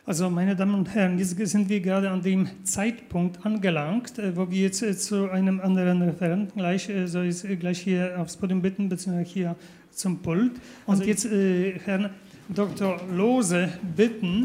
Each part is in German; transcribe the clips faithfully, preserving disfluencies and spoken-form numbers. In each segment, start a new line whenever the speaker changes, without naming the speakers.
Also, meine Damen und Herren, jetzt sind wir gerade an dem Zeitpunkt angelangt, wo wir jetzt zu einem anderen Referenten gleich, soll ich gleich hier aufs Podium bitten, beziehungsweise hier zum Pult. Und also jetzt äh, Herrn Doktor Lohse bitten.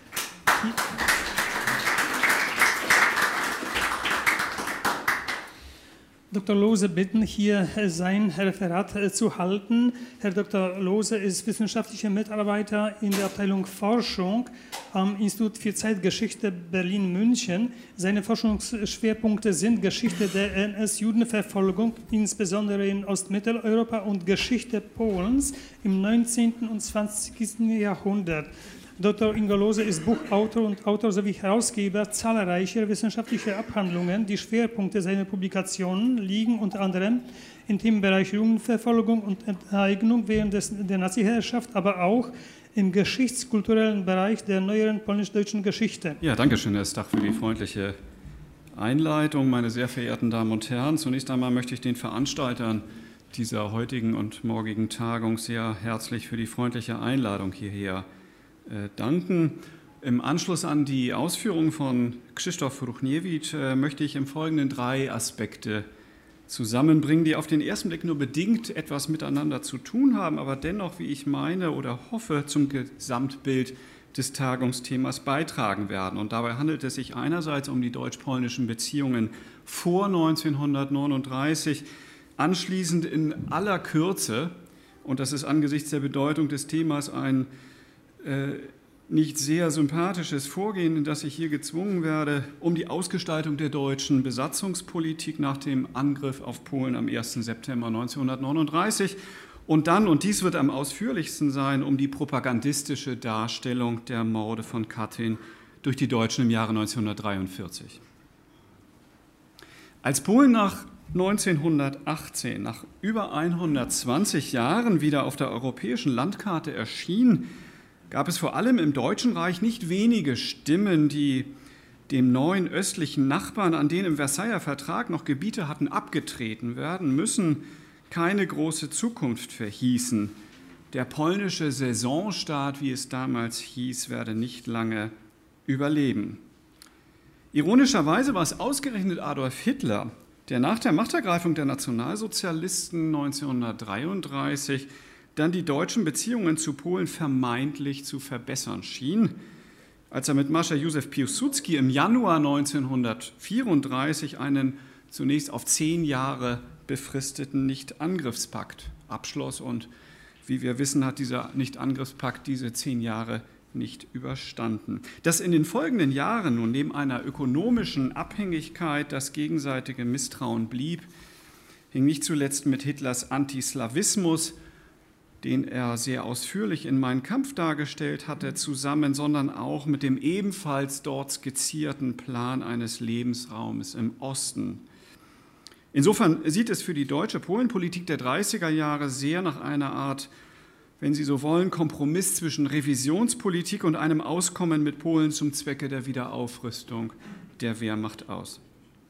Doktor Lohse bitten, hier sein Referat zu halten. Herr Doktor Lohse ist wissenschaftlicher Mitarbeiter in der Abteilung Forschung am Institut für Zeitgeschichte Berlin-München. Seine Forschungsschwerpunkte sind Geschichte der N S-Judenverfolgung, insbesondere in Ostmitteleuropa, und Geschichte Polens im neunzehnten und zwanzigsten Jahrhundert. Doktor Ingo Lohse ist Buchautor und Autor sowie Herausgeber zahlreicher wissenschaftlicher Abhandlungen. Die Schwerpunkte seiner Publikationen liegen unter anderem im Themenbereich Judenverfolgung und Enteignung während des, der Naziherrschaft, aber auch im geschichtskulturellen Bereich der neueren polnisch-deutschen Geschichte.
Ja, danke schön, Herr Stach, für die freundliche Einleitung. Meine sehr verehrten Damen und Herren, zunächst einmal möchte ich den Veranstaltern dieser heutigen und morgigen Tagung sehr herzlich für die freundliche Einladung hierher danken. Im Anschluss an die Ausführungen von Krzysztof Ruchniewicz möchte ich im Folgenden drei Aspekte zusammenbringen, die auf den ersten Blick nur bedingt etwas miteinander zu tun haben, aber dennoch, wie ich meine oder hoffe, zum Gesamtbild des Tagungsthemas beitragen werden. Und dabei handelt es sich einerseits um die deutsch-polnischen Beziehungen vor neunzehnhundertneununddreißig, anschließend in aller Kürze, und das ist angesichts der Bedeutung des Themas ein nicht sehr sympathisches Vorgehen, in das ich hier gezwungen werde, um die Ausgestaltung der deutschen Besatzungspolitik nach dem Angriff auf Polen am ersten September neunzehnhundertneununddreißig und dann, und dies wird am ausführlichsten sein, um die propagandistische Darstellung der Morde von Katyn durch die Deutschen im Jahre neunzehnhundertdreiundvierzig. Als Polen nach neunzehnhundertachtzehn, nach über hundertzwanzig Jahren wieder auf der europäischen Landkarte erschien, gab es vor allem im Deutschen Reich nicht wenige Stimmen, die dem neuen östlichen Nachbarn, an denen im Versailler Vertrag noch Gebiete hatten abgetreten werden müssen, keine große Zukunft verhießen. Der polnische Saisonstaat, wie es damals hieß, werde nicht lange überleben. Ironischerweise war es ausgerechnet Adolf Hitler, der nach der Machtergreifung der Nationalsozialisten neunzehnhundertdreiunddreißig dann die deutschen Beziehungen zu Polen vermeintlich zu verbessern schien, als er mit Marschall Józef Piłsudski im Januar neunzehnhundertvierunddreißig einen zunächst auf zehn Jahre befristeten Nichtangriffspakt abschloss. Und wie wir wissen, hat dieser Nichtangriffspakt diese zehn Jahre nicht überstanden. Dass in den folgenden Jahren nun neben einer ökonomischen Abhängigkeit das gegenseitige Misstrauen blieb, hing nicht zuletzt mit Hitlers Antislawismus, den er sehr ausführlich in Mein Kampf dargestellt hatte, zusammen, sondern auch mit dem ebenfalls dort skizzierten Plan eines Lebensraumes im Osten. Insofern sieht es für die deutsche Polenpolitik der dreißiger Jahre sehr nach einer Art, wenn Sie so wollen, Kompromiss zwischen Revisionspolitik und einem Auskommen mit Polen zum Zwecke der Wiederaufrüstung der Wehrmacht aus.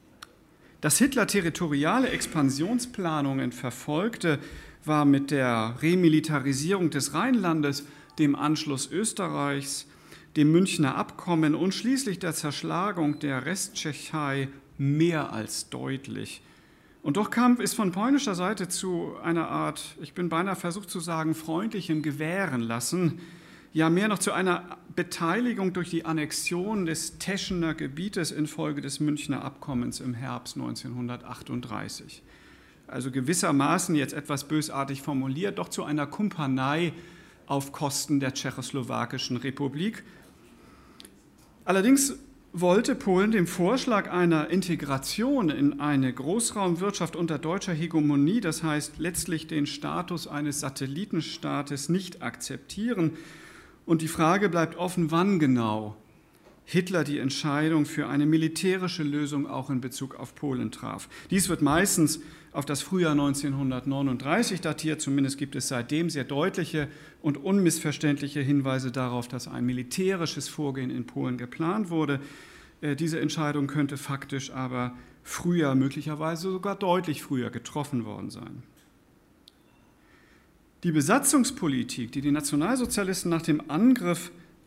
Dass Hitler territoriale Expansionsplanungen verfolgte, war mit der Remilitarisierung des Rheinlandes, dem Anschluss Österreichs, dem Münchner Abkommen und schließlich der Zerschlagung der Resttschechei mehr als deutlich. Und doch kam es von polnischer Seite zu einer Art, ich bin beinahe versucht zu sagen, freundlichem Gewähren lassen, ja mehr noch zu einer Beteiligung durch die Annexion des Teschener Gebietes infolge des Münchner Abkommens im Herbst neunzehnhundertachtunddreißig. Also gewissermaßen, jetzt etwas bösartig formuliert, doch zu einer Kumpanei auf Kosten der Tschechoslowakischen Republik. Allerdings wollte Polen dem Vorschlag einer Integration in eine Großraumwirtschaft unter deutscher Hegemonie, das heißt letztlich den Status eines Satellitenstaates, nicht akzeptieren. Und die Frage bleibt offen, wann genau Hitler die Entscheidung für eine militärische Lösung auch in Bezug auf Polen traf. Dies wird meistens auf das Frühjahr neunzehnhundertneununddreißig datiert, zumindest gibt es seitdem sehr deutliche und unmissverständliche Hinweise darauf, dass ein militärisches Vorgehen in Polen geplant wurde. Diese Entscheidung könnte faktisch aber früher, möglicherweise sogar deutlich früher getroffen worden sein. Die Besatzungspolitik, die die Nationalsozialisten nach dem Angriff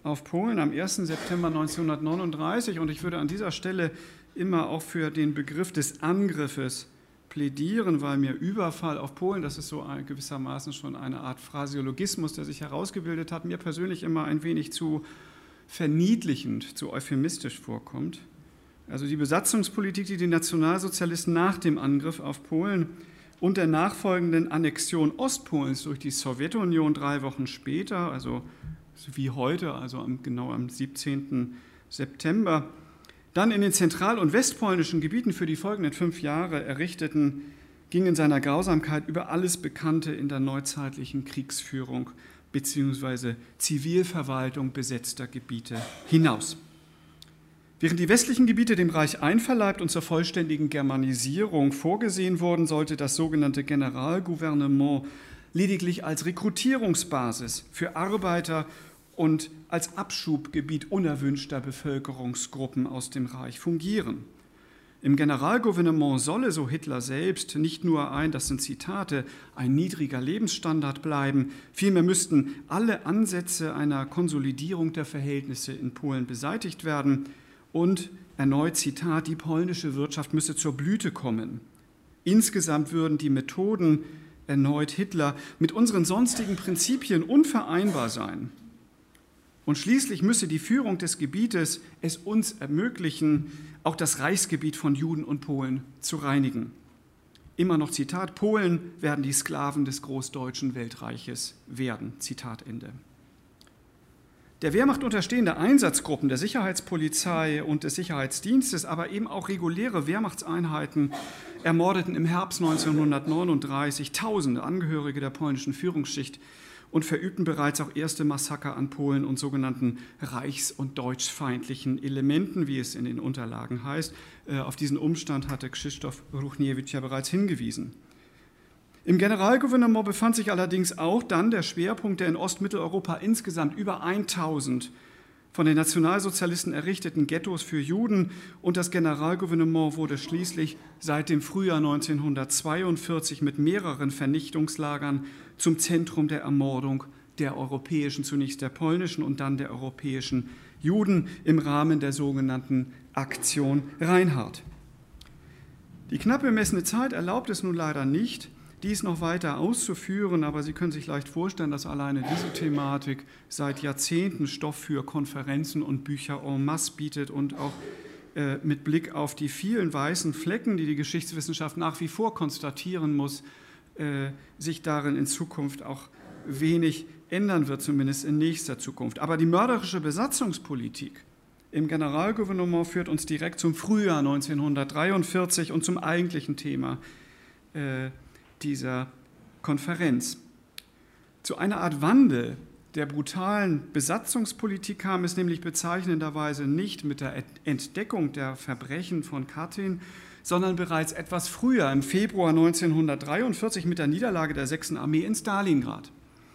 auf Polen am ersten September neunzehnhundertneununddreißig. Und ich würde an dieser Stelle immer auch für den Begriff des Angriffes plädieren, weil mir Überfall auf Polen, das ist so ein, gewissermaßen schon eine Art Phrasiologismus, der sich herausgebildet hat, mir persönlich immer ein wenig zu verniedlichend, zu euphemistisch vorkommt. Also die Besatzungspolitik, die die Nationalsozialisten nach dem Angriff auf Polen und der nachfolgenden Annexion Ostpolens durch die Sowjetunion drei Wochen später, also wie heute, also am, genau am siebzehnten September, dann in den zentral- und westpolnischen Gebieten für die folgenden fünf Jahre errichteten, ging in seiner Grausamkeit über alles Bekannte in der neuzeitlichen Kriegsführung bzw. Zivilverwaltung besetzter Gebiete hinaus. Während die westlichen Gebiete dem Reich einverleibt und zur vollständigen Germanisierung vorgesehen wurden, sollte das sogenannte Generalgouvernement lediglich als Rekrutierungsbasis für Arbeiter und als Abschubgebiet unerwünschter Bevölkerungsgruppen aus dem Reich fungieren. Im Generalgouvernement solle, so Hitler selbst, nicht nur ein, das sind Zitate, ein niedriger Lebensstandard bleiben, vielmehr müssten alle Ansätze einer Konsolidierung der Verhältnisse in Polen beseitigt werden und, erneut Zitat, die polnische Wirtschaft müsse zur Blüte kommen. Insgesamt würden die Methoden, erneut Hitler, mit unseren sonstigen Prinzipien unvereinbar sein. Und schließlich müsse die Führung des Gebietes es uns ermöglichen, auch das Reichsgebiet von Juden und Polen zu reinigen. Immer noch Zitat, Polen werden die Sklaven des großdeutschen Weltreiches werden. Zitat Ende. Der Wehrmacht unterstehende Einsatzgruppen der Sicherheitspolizei und des Sicherheitsdienstes, aber eben auch reguläre Wehrmachtseinheiten ermordeten im Herbst neunzehnhundertneununddreißig Tausende Angehörige der polnischen Führungsschicht und verübten bereits auch erste Massaker an Polen und sogenannten reichs- und deutschfeindlichen Elementen, wie es in den Unterlagen heißt. Auf diesen Umstand hatte Krzysztof Ruchniewicz ja bereits hingewiesen. Im Generalgouvernement befand sich allerdings auch dann der Schwerpunkt der in Ostmitteleuropa insgesamt über tausend von den Nationalsozialisten errichteten Ghettos für Juden, und das Generalgouvernement wurde schließlich seit dem Frühjahr neunzehnhundertzweiundvierzig mit mehreren Vernichtungslagern zum Zentrum der Ermordung der europäischen, zunächst der polnischen und dann der europäischen Juden im Rahmen der sogenannten Aktion Reinhardt. Die knapp bemessene Zeit erlaubt es nun leider nicht, dies noch weiter auszuführen, aber Sie können sich leicht vorstellen, dass alleine diese Thematik seit Jahrzehnten Stoff für Konferenzen und Bücher en masse bietet und auch äh, mit Blick auf die vielen weißen Flecken, die die Geschichtswissenschaft nach wie vor konstatieren muss, äh, sich darin in Zukunft auch wenig ändern wird, zumindest in nächster Zukunft. Aber die mörderische Besatzungspolitik im Generalgouvernement führt uns direkt zum Frühjahr neunzehnhundertdreiundvierzig und zum eigentlichen Thema äh, dieser Konferenz. Zu einer Art Wandel der brutalen Besatzungspolitik kam es nämlich bezeichnenderweise nicht mit der Entdeckung der Verbrechen von Katyn, sondern bereits etwas früher, im Februar neunzehnhundertdreiundvierzig, mit der Niederlage der sechsten Armee in Stalingrad.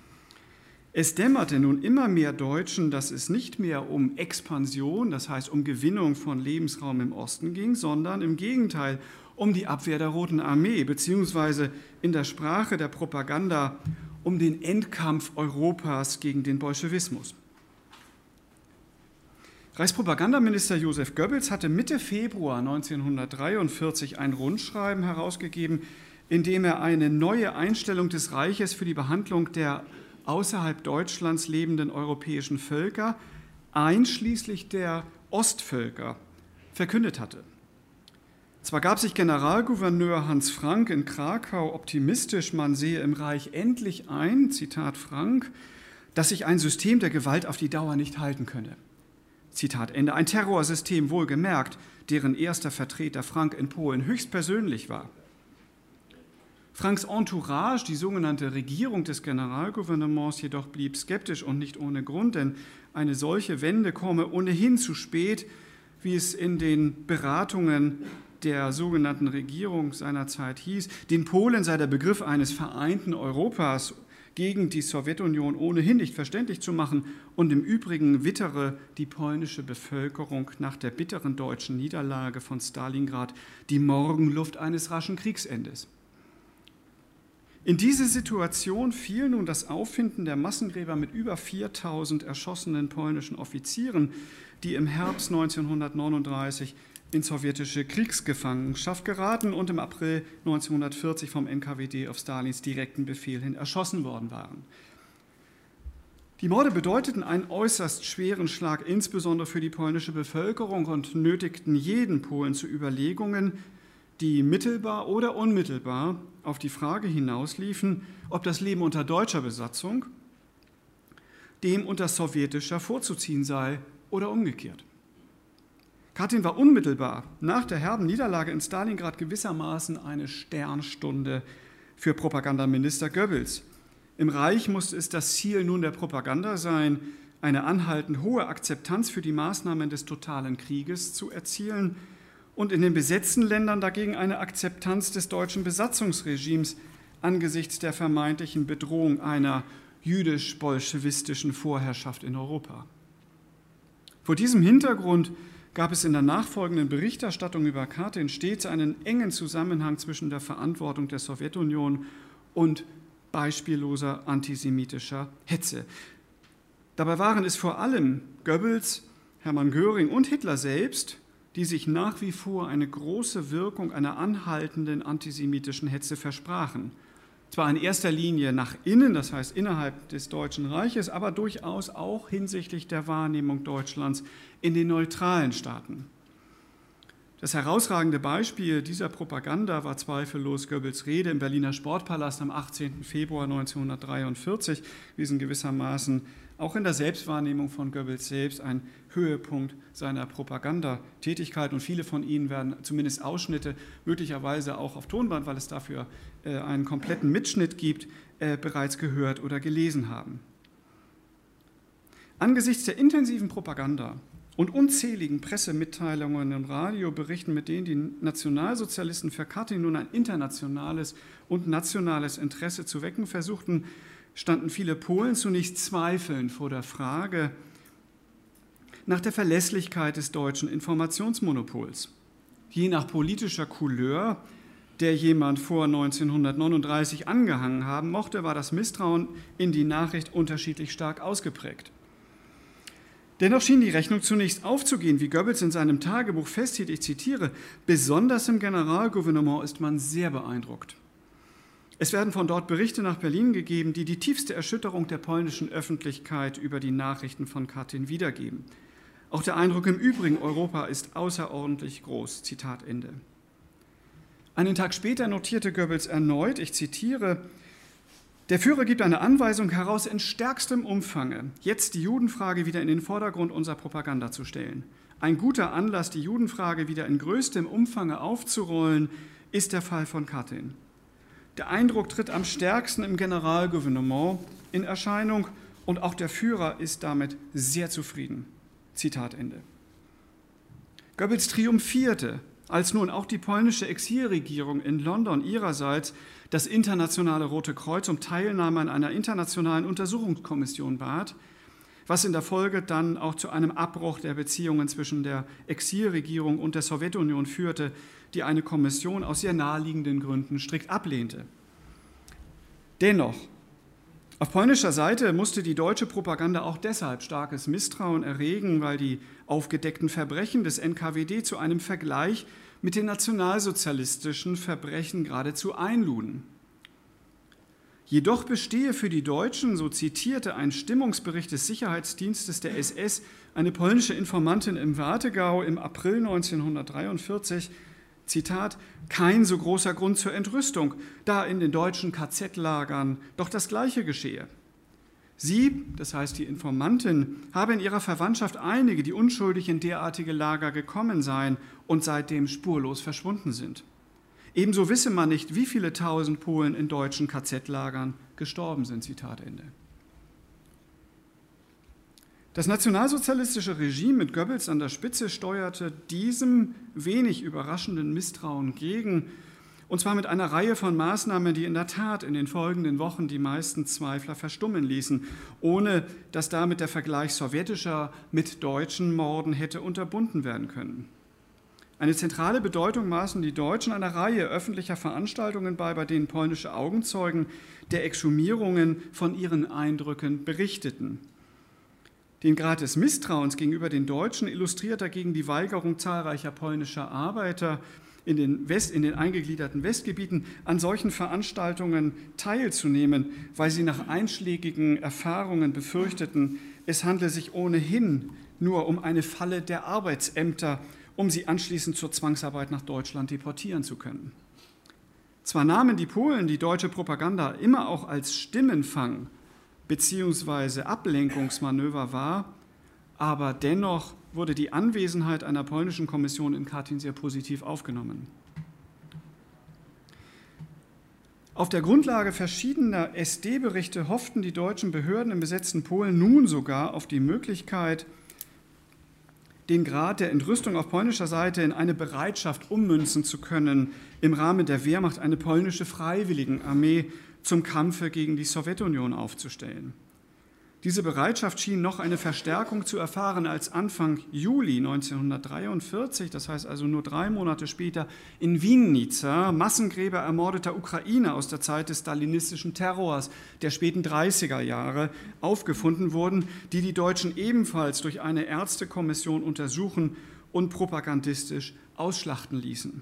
Es dämmerte nun immer mehr Deutschen, dass es nicht mehr um Expansion, das heißt um Gewinnung von Lebensraum im Osten ging, sondern im Gegenteil um die Abwehr der Roten Armee, beziehungsweise in der Sprache der Propaganda um den Endkampf Europas gegen den Bolschewismus. Reichspropagandaminister Josef Goebbels hatte Mitte Februar neunzehnhundertdreiundvierzig ein Rundschreiben herausgegeben, in dem er eine neue Einstellung des Reiches für die Behandlung der außerhalb Deutschlands lebenden europäischen Völker, einschließlich der Ostvölker, verkündet hatte. Zwar gab sich Generalgouverneur Hans Frank in Krakau optimistisch, man sehe im Reich endlich ein, Zitat Frank, dass sich ein System der Gewalt auf die Dauer nicht halten könne. Zitat Ende. Ein Terrorsystem, wohlgemerkt, deren erster Vertreter Frank in Polen höchstpersönlich war. Franks Entourage, die sogenannte Regierung des Generalgouvernements, jedoch blieb skeptisch und nicht ohne Grund, denn eine solche Wende komme ohnehin zu spät, wie es in den Beratungen der sogenannten Regierung seinerzeit hieß. Den Polen sei der Begriff eines vereinten Europas gegen die Sowjetunion ohnehin nicht verständlich zu machen, und im Übrigen wittere die polnische Bevölkerung nach der bitteren deutschen Niederlage von Stalingrad die Morgenluft eines raschen Kriegsendes. In diese Situation fiel nun das Auffinden der Massengräber mit über viertausend erschossenen polnischen Offizieren, die im Herbst neunzehnhundertneununddreißig in sowjetische Kriegsgefangenschaft geraten und im April neunzehnhundertvierzig vom N K W D auf Stalins direkten Befehl hin erschossen worden waren. Die Morde bedeuteten einen äußerst schweren Schlag, insbesondere für die polnische Bevölkerung, und nötigten jeden Polen zu Überlegungen, die mittelbar oder unmittelbar auf die Frage hinausliefen, ob das Leben unter deutscher Besatzung dem unter sowjetischer vorzuziehen sei oder umgekehrt. Katyn war unmittelbar nach der herben Niederlage in Stalingrad gewissermaßen eine Sternstunde für Propagandaminister Goebbels. Im Reich musste es das Ziel nun der Propaganda sein, eine anhaltend hohe Akzeptanz für die Maßnahmen des totalen Krieges zu erzielen und in den besetzten Ländern dagegen eine Akzeptanz des deutschen Besatzungsregimes angesichts der vermeintlichen Bedrohung einer jüdisch-bolschewistischen Vorherrschaft in Europa. Vor diesem Hintergrund gab es in der nachfolgenden Berichterstattung über Katyn stets einen engen Zusammenhang zwischen der Verantwortung der Sowjetunion und beispielloser antisemitischer Hetze. Dabei waren es vor allem Goebbels, Hermann Göring und Hitler selbst, die sich nach wie vor eine große Wirkung einer anhaltenden antisemitischen Hetze versprachen. Zwar in erster Linie nach innen, das heißt innerhalb des Deutschen Reiches, aber durchaus auch hinsichtlich der Wahrnehmung Deutschlands in den neutralen Staaten. Das herausragende Beispiel dieser Propaganda war zweifellos Goebbels Rede im Berliner Sportpalast am achtzehnten Februar neunzehnhundertdreiundvierzig, gewesen gewissermaßen auch in der Selbstwahrnehmung von Goebbels selbst ein Höhepunkt seiner Propagandatätigkeit. Und viele von Ihnen werden zumindest Ausschnitte, möglicherweise auch auf Tonband, weil es dafür äh, einen kompletten Mitschnitt gibt, äh, bereits gehört oder gelesen haben. Angesichts der intensiven Propaganda und unzähligen Pressemitteilungen und Radioberichten, mit denen die Nationalsozialisten für Katyn nun ein internationales und nationales Interesse zu wecken versuchten, standen viele Polen zunächst zweifelnd vor der Frage nach der Verlässlichkeit des deutschen Informationsmonopols. Je nach politischer Couleur, der jemand vor neunzehnhundertneununddreißig angehangen haben mochte, war das Misstrauen in die Nachricht unterschiedlich stark ausgeprägt. Dennoch schien die Rechnung zunächst aufzugehen, wie Goebbels in seinem Tagebuch festhielt, ich zitiere, besonders im Generalgouvernement ist man sehr beeindruckt. Es werden von dort Berichte nach Berlin gegeben, die die tiefste Erschütterung der polnischen Öffentlichkeit über die Nachrichten von Katyn wiedergeben. Auch der Eindruck im übrigen Europa ist außerordentlich groß. Zitat Ende. Einen Tag später notierte Goebbels erneut, ich zitiere, der Führer gibt eine Anweisung heraus, in stärkstem Umfange jetzt die Judenfrage wieder in den Vordergrund unserer Propaganda zu stellen. Ein guter Anlass, die Judenfrage wieder in größtem Umfange aufzurollen, ist der Fall von Katyn. Der Eindruck tritt am stärksten im Generalgouvernement in Erscheinung und auch der Führer ist damit sehr zufrieden. Zitat Ende. Goebbels triumphierte, als nun auch die polnische Exilregierung in London ihrerseits das internationale Rote Kreuz um Teilnahme an einer internationalen Untersuchungskommission bat, was in der Folge dann auch zu einem Abbruch der Beziehungen zwischen der Exilregierung und der Sowjetunion führte, die eine Kommission aus sehr naheliegenden Gründen strikt ablehnte. Dennoch, auf polnischer Seite musste die deutsche Propaganda auch deshalb starkes Misstrauen erregen, weil die aufgedeckten Verbrechen des N K W D zu einem Vergleich mit den nationalsozialistischen Verbrechen geradezu einluden. Jedoch bestehe für die Deutschen, so zitierte ein Stimmungsbericht des Sicherheitsdienstes der S S, eine polnische Informantin im Warthegau im April neunzehnhundertdreiundvierzig, Zitat, kein so großer Grund zur Entrüstung, da in den deutschen K Z-Lagern doch das Gleiche geschehe. Sie, das heißt die Informantin, habe in ihrer Verwandtschaft einige, die unschuldig in derartige Lager gekommen seien und seitdem spurlos verschwunden sind. Ebenso wisse man nicht, wie viele tausend Polen in deutschen K Z-Lagern gestorben sind. Zitat Ende. Das nationalsozialistische Regime mit Goebbels an der Spitze steuerte diesem wenig überraschenden Misstrauen gegen, und zwar mit einer Reihe von Maßnahmen, die in der Tat in den folgenden Wochen die meisten Zweifler verstummen ließen, ohne dass damit der Vergleich sowjetischer mit deutschen Morden hätte unterbunden werden können. Eine zentrale Bedeutung maßen die Deutschen einer Reihe öffentlicher Veranstaltungen bei, bei denen polnische Augenzeugen der Exhumierungen von ihren Eindrücken berichteten. Den Grad des Misstrauens gegenüber den Deutschen illustriert dagegen die Weigerung zahlreicher polnischer Arbeiter in den, West, in den eingegliederten Westgebieten an solchen Veranstaltungen teilzunehmen, weil sie nach einschlägigen Erfahrungen befürchteten, es handle sich ohnehin nur um eine Falle der Arbeitsämter, um sie anschließend zur Zwangsarbeit nach Deutschland deportieren zu können. Zwar nahmen die Polen die deutsche Propaganda immer auch als Stimmenfang bzw. Ablenkungsmanöver wahr, aber dennoch wurde die Anwesenheit einer polnischen Kommission in Katyn sehr positiv aufgenommen. Auf der Grundlage verschiedener S D-Berichte hofften die deutschen Behörden im besetzten Polen nun sogar auf die Möglichkeit, den Grad der Entrüstung auf polnischer Seite in eine Bereitschaft ummünzen zu können, im Rahmen der Wehrmacht eine polnische Freiwilligenarmee zum Kampfe gegen die Sowjetunion aufzustellen. Diese Bereitschaft schien noch eine Verstärkung zu erfahren, als Anfang Juli neunzehnhundertdreiundvierzig, das heißt also nur drei Monate später, in Winnica Massengräber ermordeter Ukrainer aus der Zeit des stalinistischen Terrors der späten dreißiger Jahre aufgefunden wurden, die die Deutschen ebenfalls durch eine Ärztekommission untersuchen und propagandistisch ausschlachten ließen.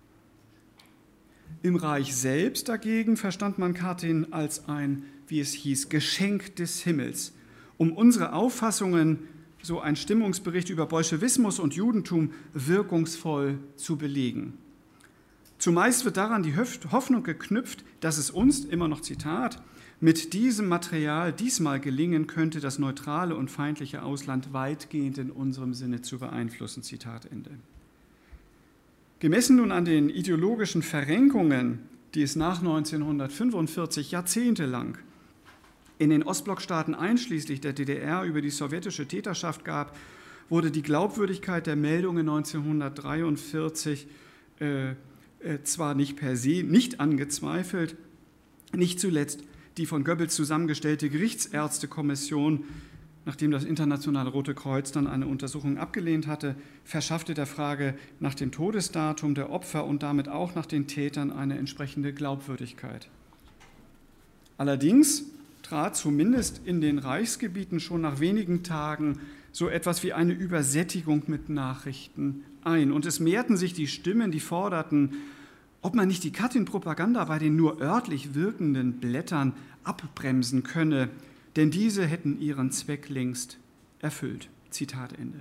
Im Reich selbst dagegen verstand man Katyn als ein, wie es hieß, Geschenk des Himmels, um unsere Auffassungen, so ein Stimmungsbericht über Bolschewismus und Judentum, wirkungsvoll zu belegen. Zumeist wird daran die Hoffnung geknüpft, dass es uns, immer noch Zitat, mit diesem Material diesmal gelingen könnte, das neutrale und feindliche Ausland weitgehend in unserem Sinne zu beeinflussen. Zitat Ende. Gemessen nun an den ideologischen Verrenkungen, die es nach neunzehnhundertfünfundvierzig jahrzehntelang in den Ostblockstaaten einschließlich der D D R über die sowjetische Täterschaft gab, wurde die Glaubwürdigkeit der Meldungen neunzehnhundertdreiundvierzig äh, äh, zwar nicht per se nicht angezweifelt, nicht zuletzt die von Goebbels zusammengestellte Gerichtsärztekommission, nachdem das Internationale Rote Kreuz dann eine Untersuchung abgelehnt hatte, verschaffte der Frage nach dem Todesdatum der Opfer und damit auch nach den Tätern eine entsprechende Glaubwürdigkeit. Allerdings trat zumindest in den Reichsgebieten schon nach wenigen Tagen so etwas wie eine Übersättigung mit Nachrichten ein. Und es mehrten sich die Stimmen, die forderten, ob man nicht die Katyn-Propaganda bei den nur örtlich wirkenden Blättern abbremsen könne, denn diese hätten ihren Zweck längst erfüllt. Zitat Ende.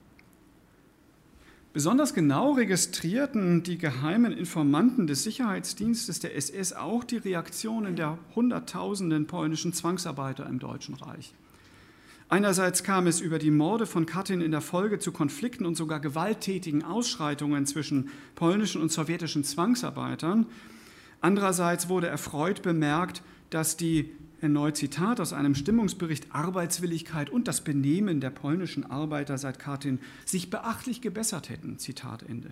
Besonders genau registrierten die geheimen Informanten des Sicherheitsdienstes der S S auch die Reaktionen der Hunderttausenden polnischen Zwangsarbeiter im Deutschen Reich. Einerseits kam es über die Morde von Katyn in der Folge zu Konflikten und sogar gewalttätigen Ausschreitungen zwischen polnischen und sowjetischen Zwangsarbeitern. Andererseits wurde erfreut bemerkt, dass die, erneut Zitat aus einem Stimmungsbericht, Arbeitswilligkeit und das Benehmen der polnischen Arbeiter seit Katyn sich beachtlich gebessert hätten. Zitat Ende.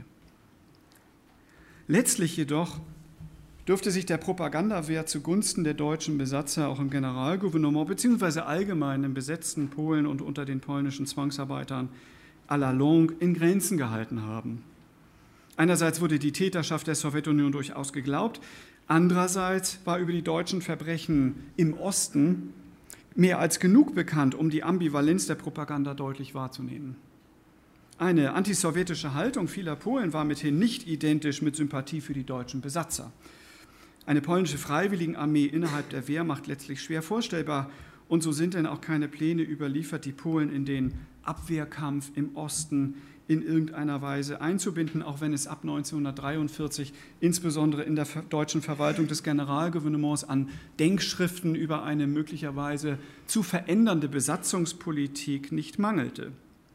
Letztlich jedoch dürfte sich der Propagandawert zugunsten der deutschen Besatzer auch im Generalgouvernement bzw. allgemein im besetzten Polen und unter den polnischen Zwangsarbeitern à la longue in Grenzen gehalten haben. Einerseits wurde die Täterschaft der Sowjetunion durchaus geglaubt, andererseits war über die deutschen Verbrechen im Osten mehr als genug bekannt, um die Ambivalenz der Propaganda deutlich wahrzunehmen. Eine antisowjetische Haltung vieler Polen war mithin nicht identisch mit Sympathie für die deutschen Besatzer. Eine polnische Freiwilligenarmee innerhalb der Wehrmacht letztlich schwer vorstellbar, und so sind denn auch keine Pläne überliefert, die Polen in den Abwehrkampf im Osten in irgendeiner Weise einzubinden, auch wenn es ab neunzehnhundertdreiundvierzig insbesondere in der deutschen Verwaltung des Generalgouvernements an Denkschriften über eine möglicherweise zu verändernde Besatzungspolitik nicht mangelte.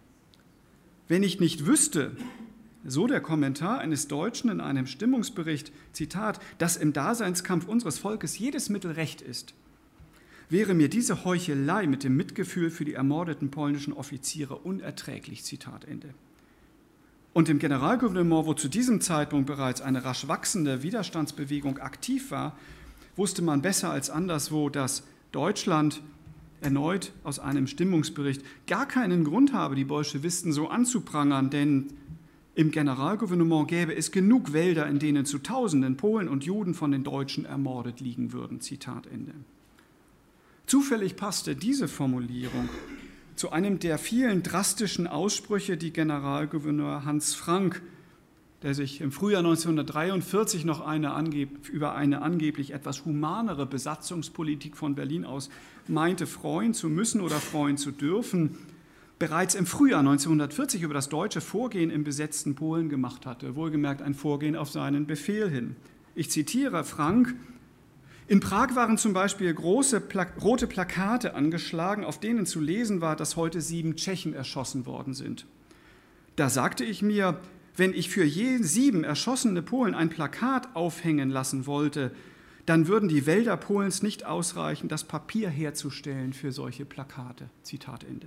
Wenn ich nicht wüsste, so der Kommentar eines Deutschen in einem Stimmungsbericht, Zitat, dass im Daseinskampf unseres Volkes jedes Mittel recht ist, wäre mir diese Heuchelei mit dem Mitgefühl für die ermordeten polnischen Offiziere unerträglich. Zitat Ende. Und im Generalgouvernement, wo zu diesem Zeitpunkt bereits eine rasch wachsende Widerstandsbewegung aktiv war, wusste man besser als anderswo, dass Deutschland erneut aus einem Stimmungsbericht gar keinen Grund habe, die Bolschewisten so anzuprangern, denn Im Generalgouvernement gäbe es genug Wälder, in denen zu Tausenden Polen und Juden von den Deutschen ermordet liegen würden. Zitat Ende. Zufällig passte diese Formulierung zu einem der vielen drastischen Aussprüche, die Generalgouverneur Hans Frank, der sich im Frühjahr neunzehnhundertdreiundvierzig noch eine angeb- über eine angeblich etwas humanere Besatzungspolitik von Berlin aus meinte, freuen zu müssen oder freuen zu dürfen, bereits im Frühjahr neunzehnhundertvierzig über das deutsche Vorgehen im besetzten Polen gemacht hatte, wohlgemerkt ein Vorgehen auf seinen Befehl hin. Ich zitiere Frank: In Prag waren zum Beispiel große Pla- rote Plakate angeschlagen, auf denen zu lesen war, dass heute sieben Tschechen erschossen worden sind. Da sagte ich mir, wenn ich für je sieben erschossene Polen ein Plakat aufhängen lassen wollte, dann würden die Wälder Polens nicht ausreichen, das Papier herzustellen für solche Plakate. Zitat Ende.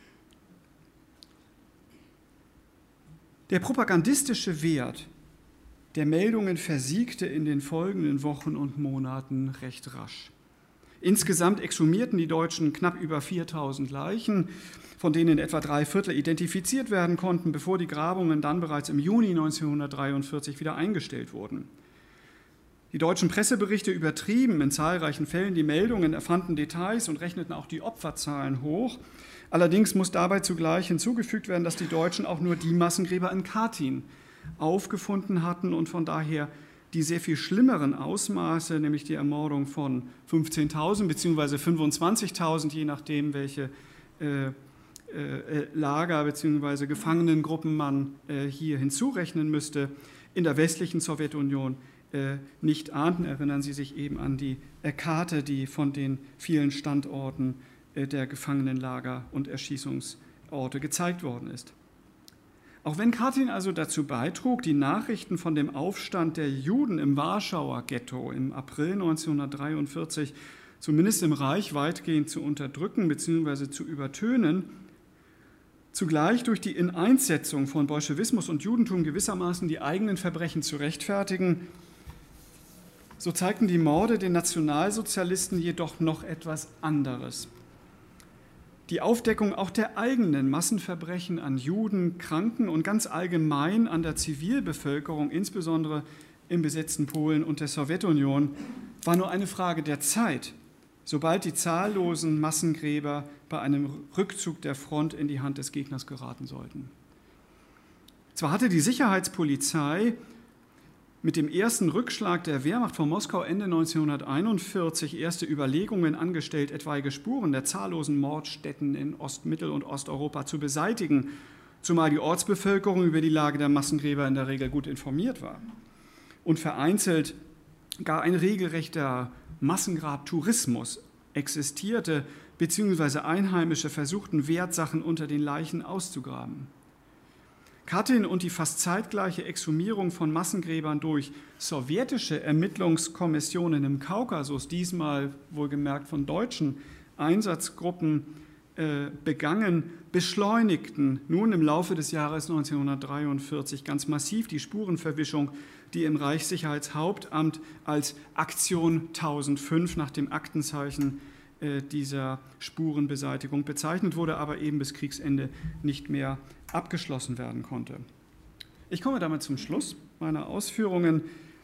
Der propagandistische Wert der Meldungen versiegte in den folgenden Wochen und Monaten recht rasch. Insgesamt exhumierten die Deutschen knapp über viertausend Leichen, von denen etwa drei Viertel identifiziert werden konnten, bevor die Grabungen dann bereits im Juni neunzehnhundertdreiundvierzig wieder eingestellt wurden. Die deutschen Presseberichte übertrieben in zahlreichen Fällen die Meldungen, erfanden Details und rechneten auch die Opferzahlen hoch. Allerdings muss dabei zugleich hinzugefügt werden, dass die Deutschen auch nur die Massengräber in Katyn aufgefunden hatten und von daher die sehr viel schlimmeren Ausmaße, nämlich die Ermordung von fünfzehntausend bzw. fünfundzwanzigtausend, je nachdem, welche äh, äh, Lager bzw. Gefangenengruppen man äh, hier hinzurechnen müsste, in der westlichen Sowjetunion äh, nicht ahnten. Erinnern Sie sich eben an die äh, Karte, die von den vielen Standorten äh, der Gefangenenlager und Erschießungsorte gezeigt worden ist. Auch wenn Katyn also dazu beitrug, die Nachrichten von dem Aufstand der Juden im Warschauer Ghetto im April neunzehnhundertdreiundvierzig zumindest im Reich weitgehend zu unterdrücken bzw. zu übertönen, zugleich durch die Ineinsetzung von Bolschewismus und Judentum gewissermaßen die eigenen Verbrechen zu rechtfertigen, so zeigten die Morde den Nationalsozialisten jedoch noch etwas anderes. Die Aufdeckung auch der eigenen Massenverbrechen an Juden, Kranken und ganz allgemein an der Zivilbevölkerung, insbesondere im besetzten Polen und der Sowjetunion, war nur eine Frage der Zeit, sobald die zahllosen Massengräber bei einem Rückzug der Front in die Hand des Gegners geraten sollten. Zwar hatte die Sicherheitspolizei mit dem ersten Rückschlag der Wehrmacht von Moskau Ende neunzehnhunderteinundvierzig erste Überlegungen angestellt, etwaige Spuren der zahllosen Mordstätten in Ost-, Mittel- und Osteuropa zu beseitigen, zumal die Ortsbevölkerung über die Lage der Massengräber in der Regel gut informiert war. Und vereinzelt gar ein regelrechter Massengrabtourismus existierte, beziehungsweise Einheimische versuchten, Wertsachen unter den Leichen auszugraben. Katyn und die fast zeitgleiche Exhumierung von Massengräbern durch sowjetische Ermittlungskommissionen im Kaukasus, diesmal wohlgemerkt von deutschen Einsatzgruppen äh, begangen, beschleunigten nun im Laufe des Jahres neunzehnhundertdreiundvierzig ganz massiv die Spurenverwischung, die im Reichssicherheitshauptamt als Aktion tausendfünf nach dem Aktenzeichen äh, dieser Spurenbeseitigung bezeichnet wurde, aber eben bis Kriegsende nicht mehr abgeschlossen werden konnte. Ich komme damit zum Schluss meiner Ausführungen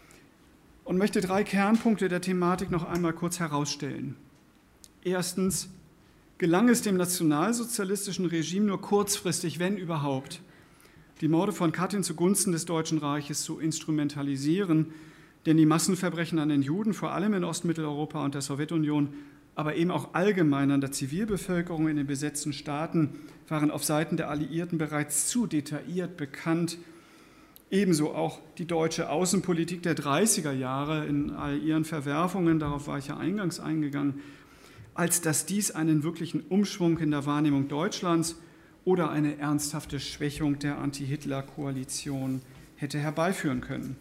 und möchte drei Kernpunkte der Thematik noch einmal kurz herausstellen. Erstens gelang es dem nationalsozialistischen Regime nur kurzfristig, wenn überhaupt, die Morde von Katyn zugunsten des Deutschen Reiches zu instrumentalisieren, denn die Massenverbrechen an den Juden, vor allem in Ostmitteleuropa und der Sowjetunion, aber eben auch allgemein an der Zivilbevölkerung in den besetzten Staaten, waren auf Seiten der Alliierten bereits zu detailliert bekannt. Ebenso auch die deutsche Außenpolitik der dreißiger Jahre in all ihren Verwerfungen, darauf war ich ja eingangs eingegangen, als dass dies einen wirklichen Umschwung in der Wahrnehmung Deutschlands oder eine ernsthafte Schwächung der Anti-Hitler-Koalition hätte herbeiführen können.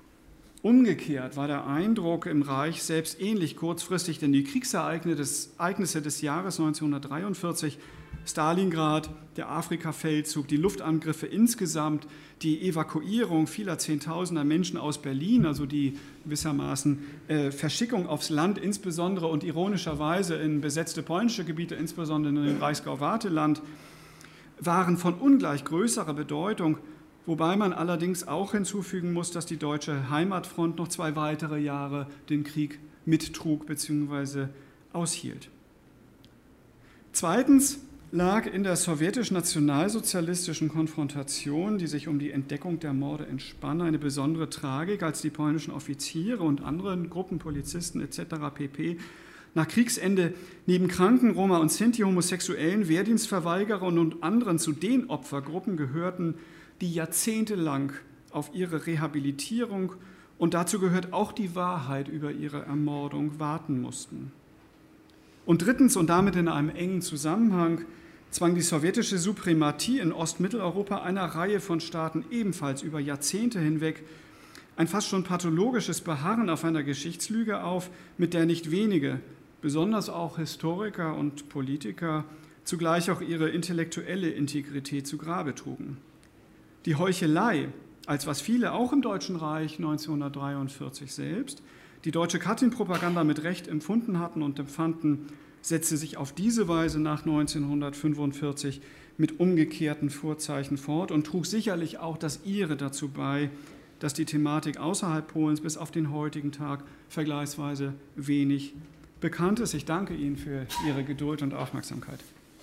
Umgekehrt war der Eindruck im Reich selbst ähnlich kurzfristig, denn die Kriegsereignisse des Jahres neunzehnhundertdreiundvierzig, Stalingrad, der Afrika-Feldzug, die Luftangriffe insgesamt, die Evakuierung vieler Zehntausender Menschen aus Berlin, also die gewissermaßen äh, Verschickung aufs Land, insbesondere und ironischerweise in besetzte polnische Gebiete, insbesondere in dem Reichsgau-Wartheland, waren von ungleich größerer Bedeutung, wobei man allerdings auch hinzufügen muss, dass die Deutsche Heimatfront noch zwei weitere Jahre den Krieg mittrug bzw. aushielt. Zweitens lag in der sowjetisch-nationalsozialistischen Konfrontation, die sich um die Entdeckung der Morde entspann, eine besondere Tragik, als die polnischen Offiziere und andere Gruppen, Polizisten et cetera pp. nach Kriegsende neben Kranken, Roma und Sinti, Homosexuellen, Wehrdienstverweigerern und anderen zu den Opfergruppen gehörten, die jahrzehntelang auf ihre Rehabilitierung und dazu gehört auch die Wahrheit über ihre Ermordung warten mussten. Und drittens und damit in einem engen Zusammenhang zwang die sowjetische Suprematie in Ostmitteleuropa einer Reihe von Staaten ebenfalls über Jahrzehnte hinweg ein fast schon pathologisches Beharren auf einer Geschichtslüge auf, mit der nicht wenige, besonders auch Historiker und Politiker, zugleich auch ihre intellektuelle Integrität zu Grabe trugen. Die Heuchelei, als was viele auch im Deutschen Reich neunzehnhundertdreiundvierzig selbst, die deutsche Katyn-Propaganda mit Recht empfunden hatten und empfanden, setzte sich auf diese Weise nach neunzehnhundertfünfundvierzig mit umgekehrten Vorzeichen fort und trug sicherlich auch das ihre dazu bei, dass die Thematik außerhalb Polens bis auf den heutigen Tag vergleichsweise wenig bekannt ist. Ich danke Ihnen für Ihre Geduld und Aufmerksamkeit.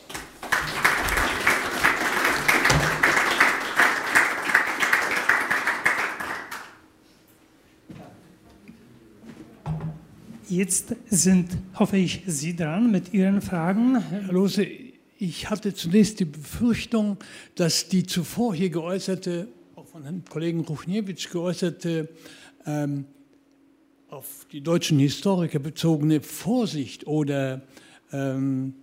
Jetzt sind, hoffe ich, Sie dran mit Ihren Fragen.
Herr Lohse, ich hatte zunächst die Befürchtung, dass die zuvor hier geäußerte, auch von Herrn Kollegen Ruchniewicz geäußerte, ähm, auf die deutschen Historiker bezogene Vorsicht oder ähm,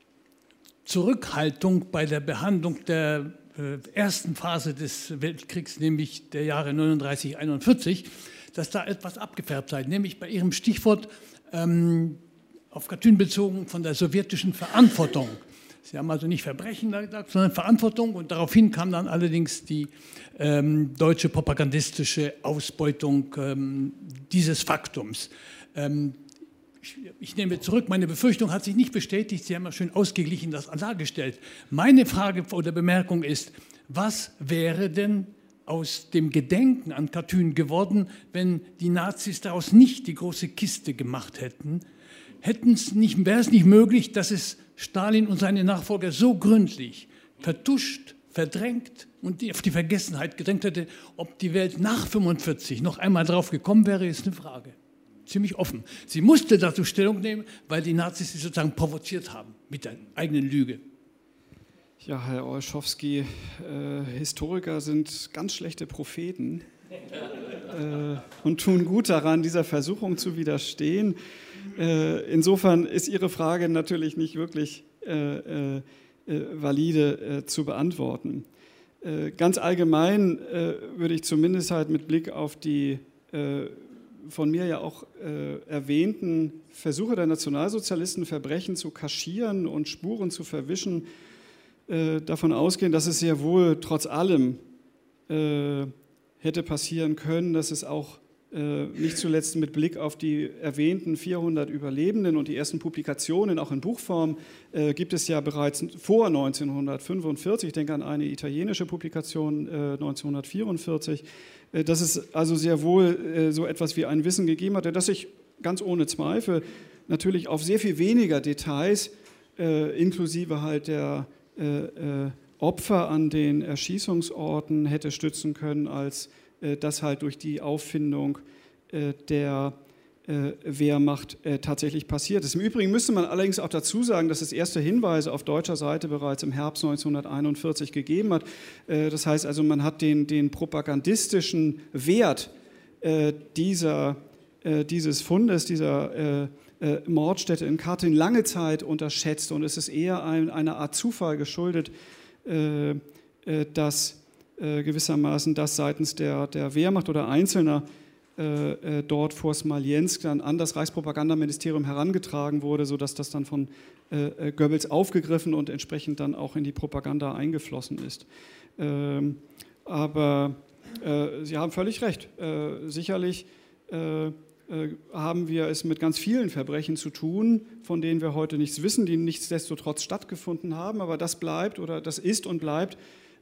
Zurückhaltung bei der Behandlung der äh, ersten Phase des Weltkriegs, nämlich der Jahre neununddreißig, einundvierzig, dass da etwas abgefärbt sei, nämlich bei Ihrem Stichwort ähm, auf Katyn bezogen von der sowjetischen Verantwortung. Sie haben also nicht Verbrechen gesagt, sondern Verantwortung, und daraufhin kam dann allerdings die ähm, deutsche propagandistische Ausbeutung ähm, dieses Faktums. Ähm, ich, ich nehme zurück, meine Befürchtung hat sich nicht bestätigt, Sie haben ja schön ausgeglichen das dargestellt. Meine Frage oder Bemerkung ist, was wäre denn aus dem Gedenken an Katyn geworden, wenn die Nazis daraus nicht die große Kiste gemacht hätten? Hätten's nicht, wäre es nicht möglich, dass es Stalin und seine Nachfolger so gründlich vertuscht, verdrängt und auf die Vergessenheit gedrängt hätte? Ob die Welt nach fünfundvierzig noch einmal drauf gekommen wäre, ist eine Frage. Ziemlich offen. Sie musste dazu Stellung nehmen, weil die Nazis sie sozusagen provoziert haben mit der eigenen Lüge.
Ja, Herr Olschowski, äh, Historiker sind ganz schlechte Propheten äh, und tun gut daran, dieser Versuchung zu widerstehen. Äh, insofern ist Ihre Frage natürlich nicht wirklich äh, äh, valide äh, zu beantworten. Äh, ganz allgemein äh, würde ich zumindest halt mit Blick auf die äh, von mir ja auch äh, erwähnten Versuche der Nationalsozialisten, Verbrechen zu kaschieren und Spuren zu verwischen, davon ausgehen, dass es sehr wohl trotz allem äh, hätte passieren können, dass es auch äh, nicht zuletzt mit Blick auf die erwähnten vierhundert Überlebenden und die ersten Publikationen, auch in Buchform, äh, gibt es ja bereits vor neunzehnhundertfünfundvierzig, ich denke an eine italienische Publikation äh, neunzehnhundertvierundvierzig, äh, dass es also sehr wohl äh, so etwas wie ein Wissen gegeben hat, das sich ganz ohne Zweifel natürlich auf sehr viel weniger Details, äh, inklusive halt der Äh, äh, Opfer an den Erschießungsorten hätte stützen können, als äh, das halt durch die Auffindung äh, der äh, Wehrmacht äh, tatsächlich passiert ist. Im Übrigen müsste man allerdings auch dazu sagen, dass es erste Hinweise auf deutscher Seite bereits im Herbst neunzehnhunderteinundvierzig gegeben hat. Äh, das heißt also, man hat den, den propagandistischen Wert äh, dieser, äh, dieses Fundes, dieser äh, Mordstätte in Katyn lange Zeit unterschätzt, und es ist eher ein, einer Art Zufall geschuldet, äh, äh, dass äh, gewissermaßen das seitens der, der Wehrmacht oder Einzelner äh, äh, dort vor Smolensk dann an das Reichspropagandaministerium herangetragen wurde, sodass das dann von äh, Goebbels aufgegriffen und entsprechend dann auch in die Propaganda eingeflossen ist. Ähm, aber äh, Sie haben völlig recht, äh, sicherlich äh, haben wir es mit ganz vielen Verbrechen zu tun, von denen wir heute nichts wissen, die nichtsdestotrotz stattgefunden haben. Aber das bleibt oder das ist und bleibt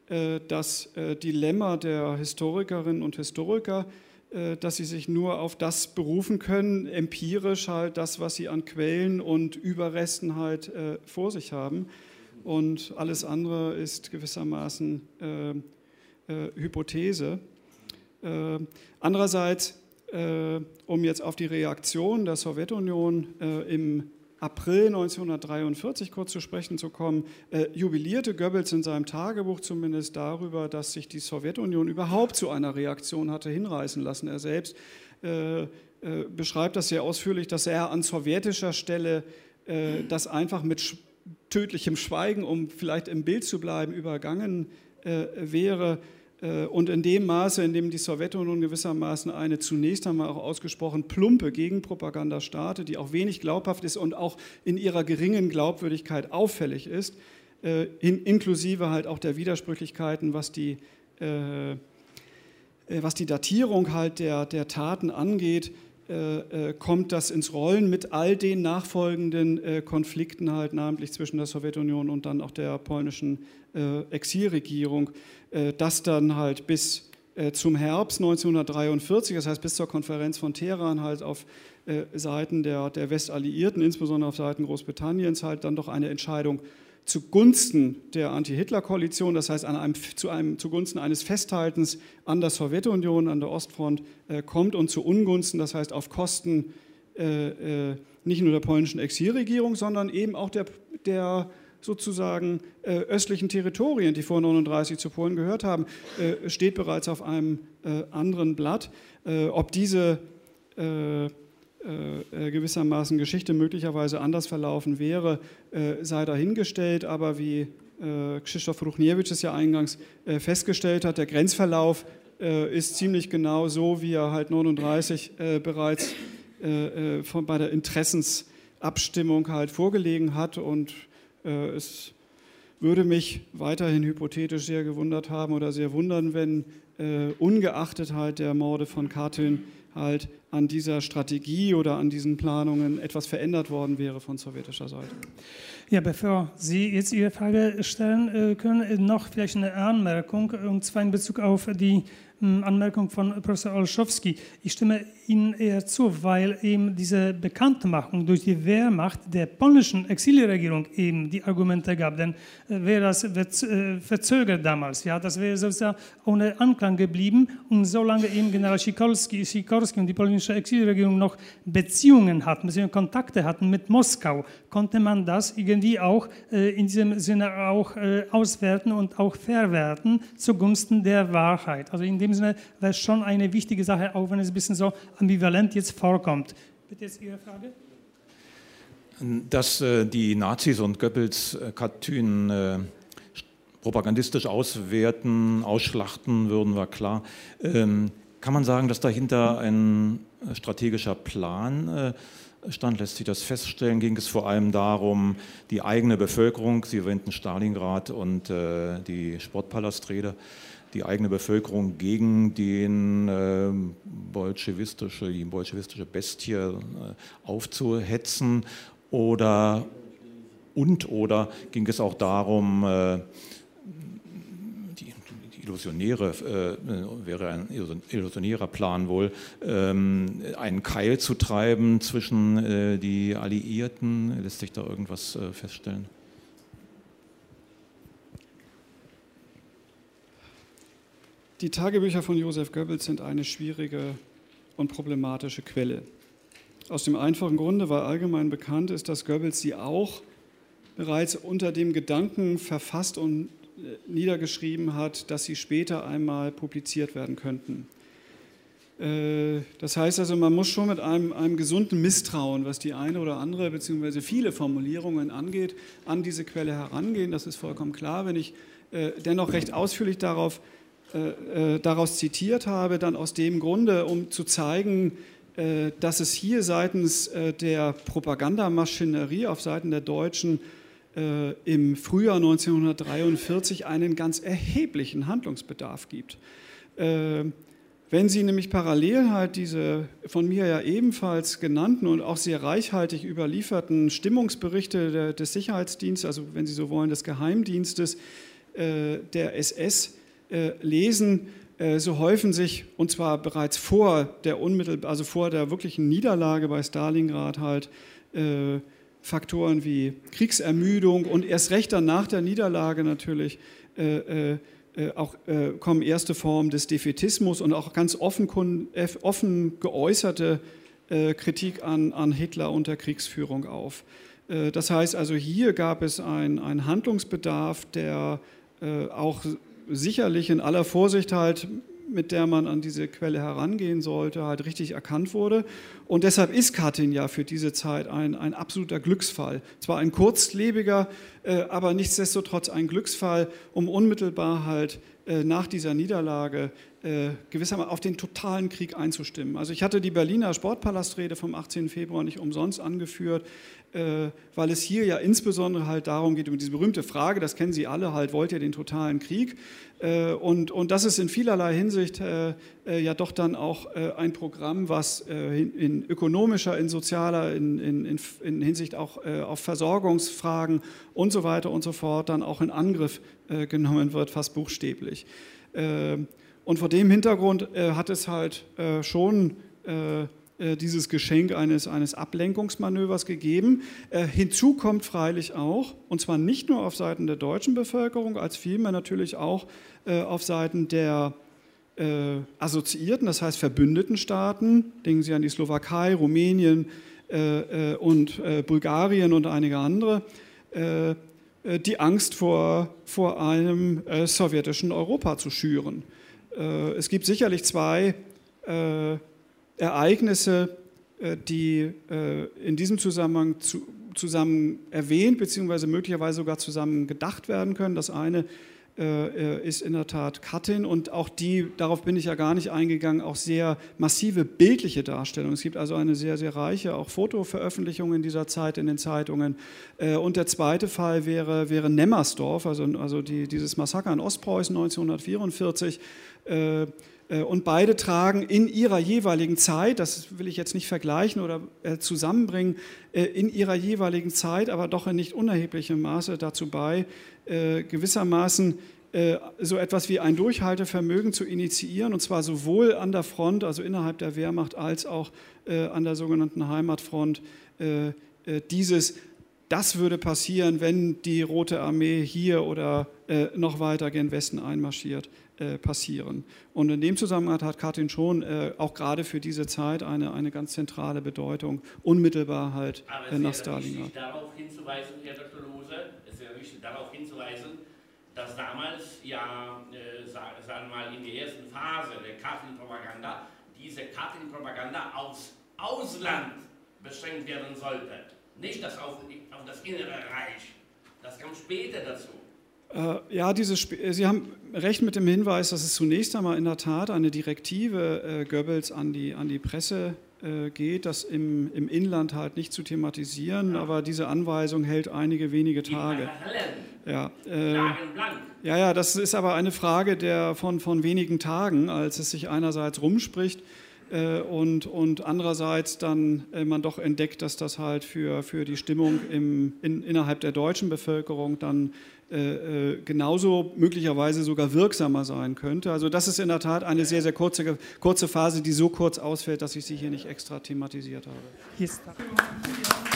das Dilemma der Historikerinnen und Historiker, dass sie sich nur auf das berufen können, empirisch halt das, was sie an Quellen und Überresten halt vor sich haben. Und alles andere ist gewissermaßen äh, äh, Hypothese. Äh, andererseits, äh, um jetzt auf die Reaktion der Sowjetunion äh, im April neunzehnhundertdreiundvierzig kurz zu sprechen zu kommen, äh, jubilierte Goebbels in seinem Tagebuch zumindest darüber, dass sich die Sowjetunion überhaupt zu einer Reaktion hatte hinreißen lassen. Er selbst äh, äh, beschreibt das sehr ausführlich, dass er an sowjetischer Stelle äh, das einfach mit tödlichem Schweigen, um vielleicht im Bild zu bleiben, übergangen äh, wäre. Äh, und in dem Maße, in dem die Sowjetunion gewissermaßen eine zunächst einmal auch ausgesprochen plumpe Gegenpropaganda startet, die auch wenig glaubhaft ist und auch in ihrer geringen Glaubwürdigkeit auffällig ist, äh, in, inklusive halt auch der Widersprüchlichkeiten, was die, äh, was die Datierung halt der, der Taten angeht, Äh, kommt das ins Rollen mit all den nachfolgenden äh, Konflikten halt, namentlich zwischen der Sowjetunion und dann auch der polnischen äh, Exilregierung, äh, das dann halt bis äh, zum Herbst neunzehnhundertdreiundvierzig, das heißt bis zur Konferenz von Teheran halt auf äh, Seiten der, der Westalliierten, insbesondere auf Seiten Großbritanniens halt dann doch eine Entscheidung zugunsten der Anti-Hitler-Koalition, das heißt an einem, zu einem, zugunsten eines Festhaltens an der Sowjetunion, an der Ostfront äh, kommt und zu Ungunsten, das heißt auf Kosten äh, äh, nicht nur der polnischen Exilregierung, sondern eben auch der, der sozusagen äh, östlichen Territorien, die vor neununddreißig zu Polen gehört haben, äh, steht bereits auf einem äh, anderen Blatt. Äh, ob diese äh, Äh, gewissermaßen Geschichte möglicherweise anders verlaufen wäre, äh, sei dahingestellt, aber wie äh, Krzysztof Ruchniewicz es ja eingangs äh, festgestellt hat, der Grenzverlauf äh, ist ziemlich genau so, wie er halt neununddreißig äh, bereits äh, von, bei der Interessensabstimmung halt vorgelegen hat, und äh, es würde mich weiterhin hypothetisch sehr gewundert haben oder sehr wundern, wenn äh, ungeachtet halt der Morde von Katyn halt an dieser Strategie oder an diesen Planungen etwas verändert worden wäre von sowjetischer Seite.
Ja, bevor Sie jetzt Ihre Frage stellen können, noch vielleicht eine Anmerkung, und zwar in Bezug auf die Anmerkung von Professor Olszowski. Ich stimme Ihnen eher zu, weil eben diese Bekanntmachung durch die Wehrmacht der polnischen Exilregierung eben die Argumente gab. Denn äh, wäre das äh, verzögert damals, ja, das wäre sozusagen ohne Anklang geblieben. Und solange eben General Sikorski, Sikorski und die polnische Exilregierung noch Beziehungen hatten, beziehungsweise Kontakte hatten mit Moskau, konnte man das irgendwie auch äh, in diesem Sinne auch äh, auswerten und auch verwerten zugunsten der Wahrheit. Also in dem Sinne wäre es schon eine wichtige Sache, auch wenn es ein bisschen so ambivalent jetzt vorkommt. Bitte jetzt Ihre Frage?
Dass äh, die Nazis und Goebbels äh, Katyn äh, propagandistisch auswerten, ausschlachten würden, war klar. Ähm, kann man sagen, dass dahinter ein strategischer Plan äh, stand? Lässt sich das feststellen? Ging es vor allem darum, die eigene Bevölkerung, Sie erwähnten Stalingrad und äh, die Sportpalastrede, die eigene Bevölkerung gegen den, äh, bolschewistische, die bolschewistische Bestie äh, aufzuhetzen, oder und oder ging es auch darum, äh, die, die Illusionäre, äh, wäre ein illusionärer Plan wohl, ähm, einen Keil zu treiben zwischen äh, die Alliierten? Lässt sich da irgendwas äh, feststellen?
Die Tagebücher von Joseph Goebbels sind eine schwierige und problematische Quelle. Aus dem einfachen Grunde, weil allgemein bekannt ist, dass Goebbels sie auch bereits unter dem Gedanken verfasst und niedergeschrieben hat, dass sie später einmal publiziert werden könnten. Das heißt also, man muss schon mit einem, einem gesunden Misstrauen, was die eine oder andere bzw. viele Formulierungen angeht, an diese Quelle herangehen. Das ist vollkommen klar. Wenn ich dennoch recht ausführlich darauf Äh, daraus zitiert habe, dann aus dem Grunde, um zu zeigen, äh, dass es hier seitens äh, der Propagandamaschinerie auf Seiten der Deutschen äh, im Frühjahr neunzehnhundertdreiundvierzig einen ganz erheblichen Handlungsbedarf gibt. Äh, wenn Sie nämlich parallel halt diese von mir ja ebenfalls genannten und auch sehr reichhaltig überlieferten Stimmungsberichte der, des Sicherheitsdienstes, also wenn Sie so wollen, des Geheimdienstes, äh, der S S äh, lesen, äh, so häufen sich, und zwar bereits vor der unmittelbar, also vor der wirklichen Niederlage bei Stalingrad halt, äh, Faktoren wie Kriegsermüdung und erst recht dann nach der Niederlage natürlich äh, äh, auch äh, kommen erste Formen des Defätismus und auch ganz offen, offen geäußerte äh, Kritik an, an Hitler und der Kriegsführung auf. Äh, das heißt also, hier gab es einen Handlungsbedarf, der äh, auch sicherlich in aller Vorsicht halt, mit der man an diese Quelle herangehen sollte, halt richtig erkannt wurde. Und deshalb ist Katyn ja für diese Zeit ein, ein absoluter Glücksfall. Zwar ein kurzlebiger, äh, aber nichtsdestotrotz ein Glücksfall, um unmittelbar halt äh, nach dieser Niederlage äh, gewissermaßen auf den totalen Krieg einzustimmen. Also ich hatte die Berliner Sportpalastrede vom achtzehnten Februar nicht umsonst angeführt, äh, weil es hier ja insbesondere halt darum geht, um diese berühmte Frage, das kennen Sie alle halt, wollt ihr den totalen Krieg? Äh, und, und das ist in vielerlei Hinsicht äh, äh, ja doch dann auch äh, ein Programm, was äh, in, in ökonomischer, in sozialer, in, in, in Hinsicht auch äh, auf Versorgungsfragen und so weiter und so fort dann auch in Angriff äh, genommen wird, fast buchstäblich. Äh, und vor dem Hintergrund äh, hat es halt äh, schon äh, dieses Geschenk eines, eines Ablenkungsmanövers gegeben. Äh, hinzu kommt freilich auch, und zwar nicht nur auf Seiten der deutschen Bevölkerung, als vielmehr natürlich auch äh, auf Seiten der äh, assoziierten, das heißt verbündeten Staaten, denken Sie an die Slowakei, Rumänien äh, äh, und äh, Bulgarien und einige andere, äh, äh, die Angst vor, vor einem äh, sowjetischen Europa zu schüren. Äh, es gibt sicherlich zwei äh, Ereignisse, die in diesem Zusammenhang zusammen erwähnt bzw. möglicherweise sogar zusammen gedacht werden können. Das eine ist in der Tat Katyn und auch die, darauf bin ich ja gar nicht eingegangen, auch sehr massive bildliche Darstellung. Es gibt also eine sehr, sehr reiche auch Fotoveröffentlichung in dieser Zeit in den Zeitungen. Und der zweite Fall wäre, wäre Nemmersdorf, also, also die, dieses Massaker in Ostpreußen neunzehnhundertvierundvierzig. Und beide tragen in ihrer jeweiligen Zeit, das will ich jetzt nicht vergleichen oder äh, zusammenbringen, äh, in ihrer jeweiligen Zeit, aber doch in nicht unerheblichem Maße dazu bei, äh, gewissermaßen äh, so etwas wie ein Durchhaltevermögen zu initiieren, und zwar sowohl an der Front, also innerhalb der Wehrmacht, als auch äh, an der sogenannten Heimatfront. Äh, äh, dieses, das würde passieren, wenn die Rote Armee hier oder äh, noch weiter gen Westen einmarschiert, passieren. Und in dem Zusammenhang hat Katyn schon äh, auch gerade für diese Zeit eine, eine ganz zentrale Bedeutung, unmittelbar halt äh, nach Stalingrad.
Es wäre wichtig, darauf hinzuweisen, Herr Doktor Lohse, es wäre wichtig, darauf hinzuweisen, dass damals ja, äh, sagen wir mal, in der ersten Phase der Katyn-Propaganda diese Katyn-Propaganda aufs Ausland beschränkt werden sollte. Nicht das auf, auf das innere Reich. Das kam später dazu.
Ja, diese Sp- Sie haben recht mit dem Hinweis, dass es zunächst einmal in der Tat eine Direktive äh, Goebbels an die, an die Presse äh, geht, das im, im Inland halt nicht zu thematisieren, ja. Aber diese Anweisung hält einige wenige Tage. Ja, äh, ja, ja, das ist aber eine Frage der, von, von wenigen Tagen, als es sich einerseits rumspricht äh, und, und andererseits dann äh, man doch entdeckt, dass das halt für, für die Stimmung im, in, innerhalb der deutschen Bevölkerung dann Äh, genauso möglicherweise sogar wirksamer sein könnte. Also das ist in der Tat eine sehr, sehr kurze, kurze Phase, die so kurz ausfällt, dass ich sie hier nicht extra thematisiert habe.
Hier ist